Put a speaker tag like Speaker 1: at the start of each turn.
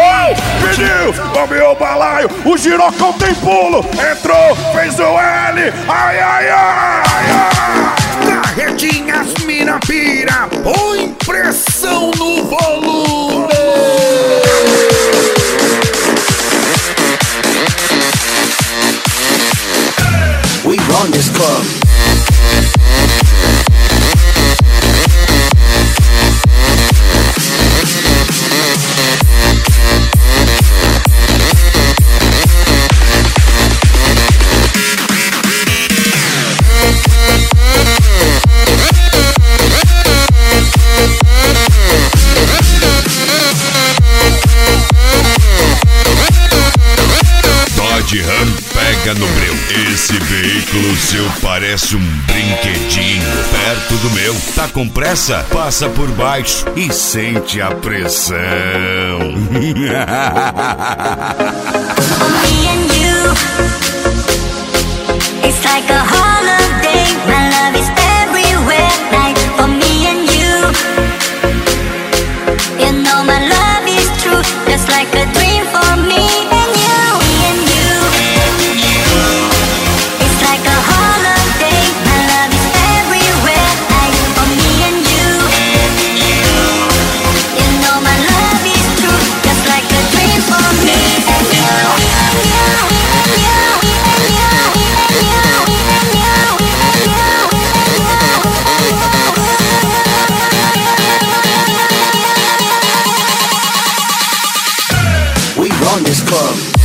Speaker 1: Pediu, nomeou o balaio, o girocão tem pulo, entrou, fez o L, ai, ai, ai, ai.
Speaker 2: Carretinhas mina pira, põe pressão no volume. We run this club.
Speaker 3: Dodge Ram pega no breu. Esse veículo seu parece um brinquedinho perto do meu. Tá com pressa? Passa por baixo e sente a pressão.
Speaker 4: It's like a holiday, my love is everywhere. Like for me and you, you know my love is true, just like a dream for me and you. Me and you, it's like a holiday, my love is everywhere. Like for me and you, you know my love is true, just like a dream for me and you.
Speaker 2: We run this club.